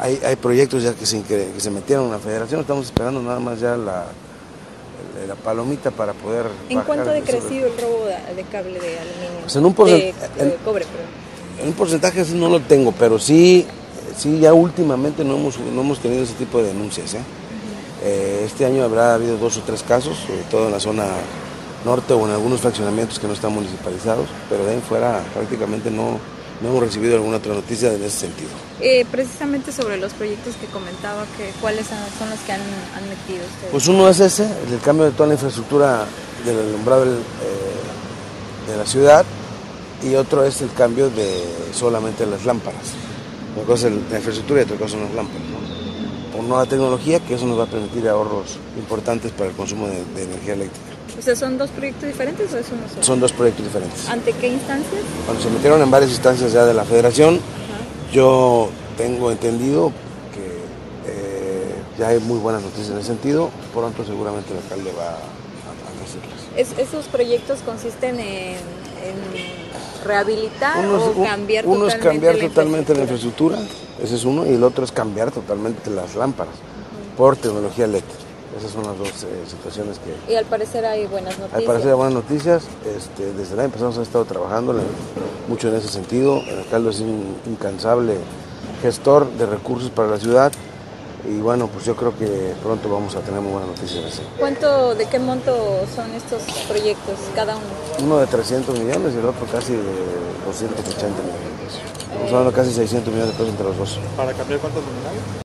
hay proyectos ya que se metieron en la federación, estamos esperando nada más ya la palomita para poder ¿En cuánto ha decrecido el robo de cable de aluminio? Pues en un cobre, perdón. En un porcentaje así no lo tengo, pero sí ya últimamente no hemos tenido ese tipo de denuncias. Este año habrá habido 2 o 3 casos, sobre todo en la zona norte o en algunos fraccionamientos que no están municipalizados, pero de ahí en fuera prácticamente no hemos recibido alguna otra noticia en ese sentido. Precisamente sobre los proyectos que comentaba, ¿cuáles son los que han metido ustedes? Pues uno es ese, el cambio de toda la infraestructura del alumbrado de la ciudad, y otro es el cambio de solamente las lámparas. Una cosa es la infraestructura y otra cosa son las lámparas, ¿no? Por nueva tecnología, que eso nos va a permitir ahorros importantes para el consumo de energía eléctrica. O sea, ¿son 2 proyectos diferentes o es uno solo? Son 2 proyectos diferentes. ¿Ante qué instancias? Cuando se metieron en varias instancias ya de la federación, yo tengo entendido que ya hay muy buenas noticias en ese sentido. Pronto seguramente el alcalde va a decirles. ¿Esos proyectos consisten en rehabilitar o cambiar uno es cambiar totalmente la infraestructura? ese es uno, y el otro es cambiar totalmente las lámparas por tecnología LED. Esas son las 2 situaciones que... Y al parecer hay buenas noticias. Al parecer hay buenas noticias. Desde el año pasado se ha estado trabajando mucho en ese sentido. El alcalde es un incansable gestor de recursos para la ciudad. Y bueno, pues yo creo que pronto vamos a tener muy buenas noticias. ¿De qué monto son estos proyectos cada uno? Uno de 300 millones y el otro casi de 280 millones de pesos. Estamos hablando de casi 600 millones de pesos entre los dos. ¿Para cambiar cuántos luminarios?